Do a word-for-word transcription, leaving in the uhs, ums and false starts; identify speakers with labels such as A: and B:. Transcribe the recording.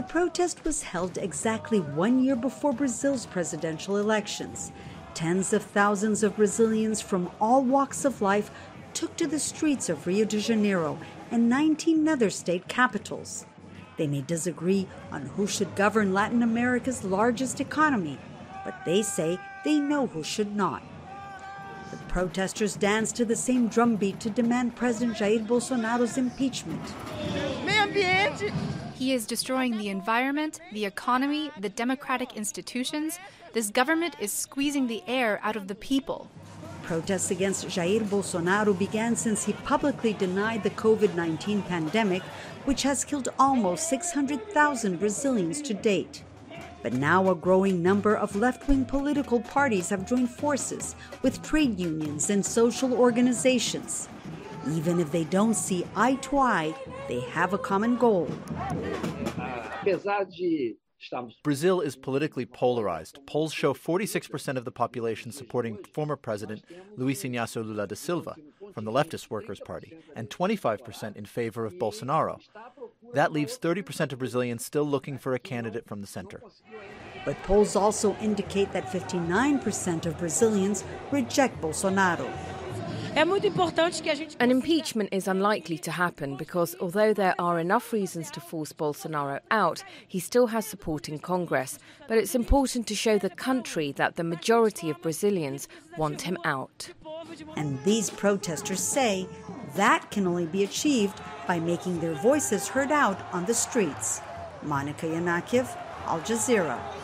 A: protest was held exactly one year before Brazil's presidential elections. Tens of thousands of Brazilians from all walks of life took to the streets of Rio de Janeiro and nineteen other state capitals. They may disagree on who should govern Latin America's largest economy, but they say they know who should not. The protesters danced to the same drumbeat to demand President Jair Bolsonaro's impeachment.
B: He is destroying the environment, the economy, the democratic institutions. This government is squeezing the air out of the people.
A: Protests against Jair Bolsonaro began since he publicly denied the COVID nineteen pandemic, which has killed almost six hundred thousand Brazilians to date. But now a growing number of left-wing political parties have joined forces with trade unions and social organizations. Even if they don't see eye to eye, they have a common goal.
C: Brazil is politically polarized. Polls show forty-six percent of the population supporting former President Luiz Inácio Lula da Silva from the leftist Workers' Party and twenty-five percent in favor of Bolsonaro. That leaves thirty percent of Brazilians still looking for a candidate from the center.
A: But polls also indicate that fifty-nine percent of Brazilians reject Bolsonaro.
D: An impeachment is unlikely to happen because although there are enough reasons to force Bolsonaro out, he still has support in Congress. But it's important to show the country that the majority of Brazilians want him out.
A: And these protesters say that can only be achieved by making their voices heard out on the streets. Monica Yanakiev, Al Jazeera.